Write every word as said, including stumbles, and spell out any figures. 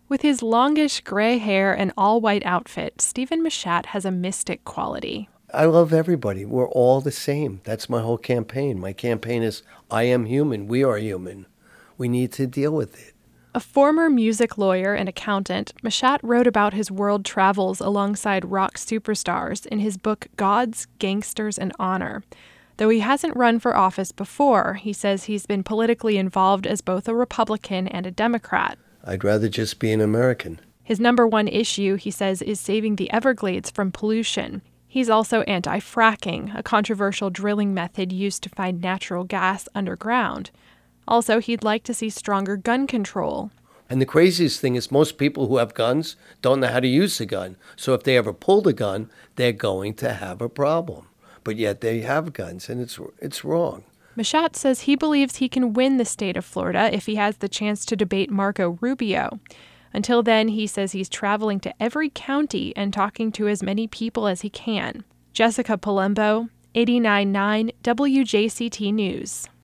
With his longish gray hair and all-white outfit, Stephen Machat has a mystic quality. I love everybody. We're all the same. That's my whole campaign. My campaign is, I am human. We are human. We need to deal with it. A former music lawyer and accountant, Machat wrote about his world travels alongside rock superstars in his book Gods, Gangsters, and Honor. Though he hasn't run for office before, he says he's been politically involved as both a Republican and a Democrat. I'd rather just be an American. His number one issue, he says, is saving the Everglades from pollution. He's also anti-fracking, a controversial drilling method used to find natural gas underground. Also, he'd like to see stronger gun control. And the craziest thing is most people who have guns don't know how to use the gun. So if they ever pull the gun, they're going to have a problem. But yet they have guns, and it's it's wrong. Machat says he believes he can win the state of Florida if he has the chance to debate Marco Rubio. Until then, he says he's traveling to every county and talking to as many people as he can. Jessica Palumbo, eighty-nine point nine W J C T News.